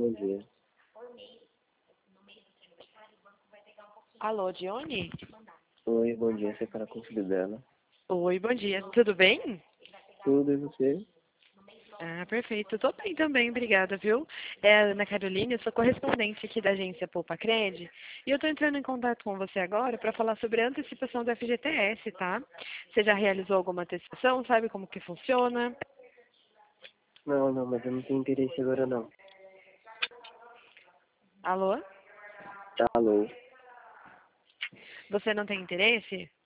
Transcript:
Bom dia. Alô, Dione? Oi, bom dia. Você fala com o filho dela. Oi, bom dia. Tudo bem? Tudo, e você? Ah, perfeito. Tô bem também, obrigada, viu? É a Ana Carolina, eu sou correspondente aqui da agência Poupa Cred. E eu tô entrando em contato com você agora para falar sobre a antecipação do FGTS, tá? Você já realizou alguma antecipação? Sabe como que funciona? Não, mas eu não tenho interesse agora não. Alô? Tá, alô. Você não tem interesse?